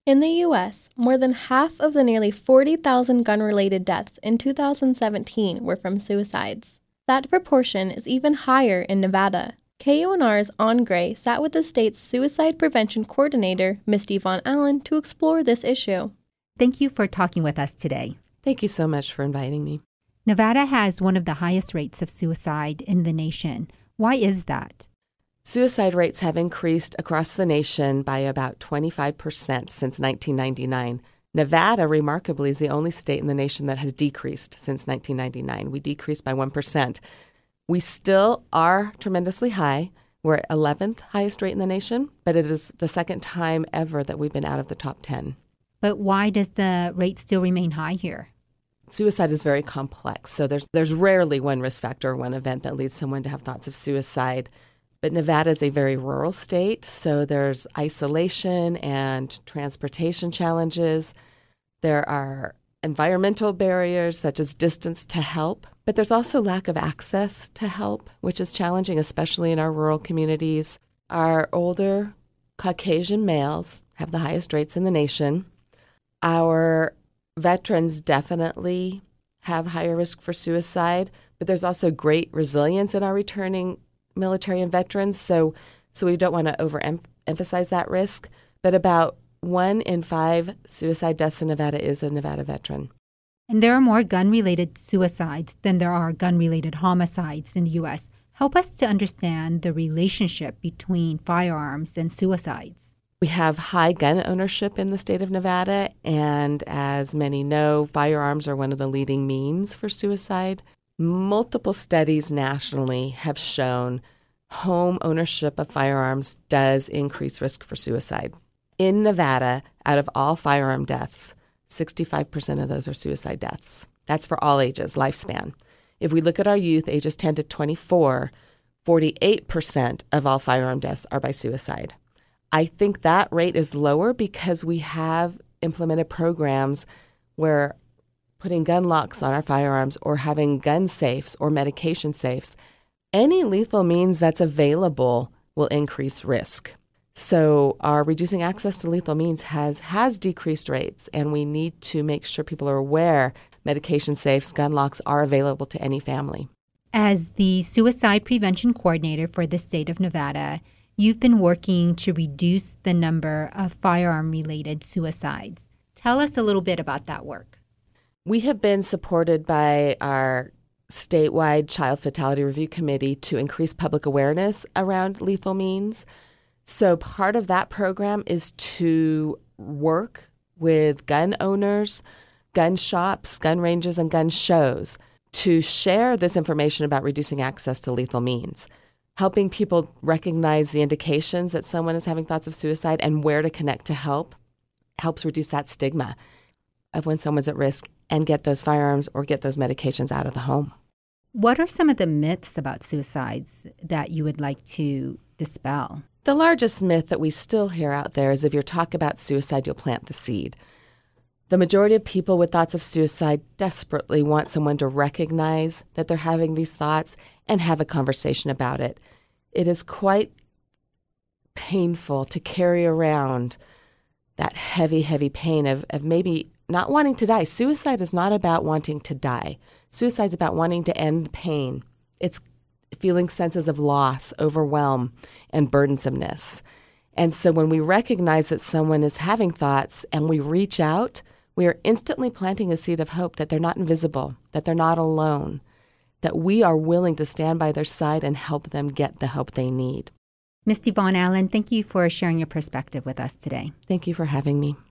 In the U.S., more than half of the nearly 40,000 gun-related deaths in 2017 were from suicides. That proportion is even higher in Nevada. KUNR's On Gray sat with the state's suicide prevention coordinator, Misty Von Allen, to explore this issue. Thank you for talking with us today. Thank you so much for inviting me. Nevada has one of the highest rates of suicide in the nation. Why is that? Suicide rates have increased across the nation by about 25% since 1999. Nevada, remarkably, is the only state in the nation that has decreased since 1999. We decreased by 1%. We still are tremendously high. We're at 11th highest rate in the nation, but it is the second time ever that we've been out of the top 10. But why does the rate still remain high here? Suicide is very complex, so there's rarely one risk factor or one event that leads someone to have thoughts of suicide. But Nevada is a very rural state, so there's isolation and transportation challenges. There are environmental barriers such as distance to help, but there's also lack of access to help, which is challenging, especially in our rural communities. Our older Caucasian males have the highest rates in the nation. Our veterans definitely have higher risk for suicide, but there's also great resilience in our returning military and veterans, so we don't want to overemphasize that risk. But about 1 in 5 suicide deaths in Nevada is a Nevada veteran. And there are more gun-related suicides than there are gun-related homicides in the U.S. Help us to understand the relationship between firearms and suicides. We have high gun ownership in the state of Nevada, and as many know, firearms are one of the leading means for suicide. Multiple studies nationally have shown home ownership of firearms does increase risk for suicide. In Nevada, out of all firearm deaths, 65% of those are suicide deaths. That's for all ages, lifespan. If we look at our youth, ages 10 to 24, 48% of all firearm deaths are by suicide. I think that rate is lower because we have implemented programs where putting gun locks on our firearms or having gun safes or medication safes, any lethal means that's available will increase risk. So our reducing access to lethal means has decreased rates, and we need to make sure people are aware medication safes, gun locks are available to any family. As the suicide prevention coordinator for the state of Nevada, you've been working to reduce the number of firearm-related suicides. Tell us a little bit about that work. We have been supported by our statewide Child Fatality Review Committee to increase public awareness around lethal means. So part of that program is to work with gun owners, gun shops, gun ranges, and gun shows to share this information about reducing access to lethal means, helping people recognize the indications that someone is having thoughts of suicide and where to connect to help helps reduce that stigma of when someone's at risk and get those firearms or get those medications out of the home. What are some of the myths about suicides that you would like to dispel? The largest myth that we still hear out there is if you talk about suicide, you'll plant the seed. The majority of people with thoughts of suicide desperately want someone to recognize that they're having these thoughts and have a conversation about it. It is quite painful to carry around that heavy, heavy pain of maybe not wanting to die. Suicide is not about wanting to die. Suicide is about wanting to end the pain. It's feeling senses of loss, overwhelm, and burdensomeness. And so when we recognize that someone is having thoughts and we reach out, we are instantly planting a seed of hope that they're not invisible, that they're not alone, that we are willing to stand by their side and help them get the help they need. Misty Von Allen, thank you for sharing your perspective with us today. Thank you for having me.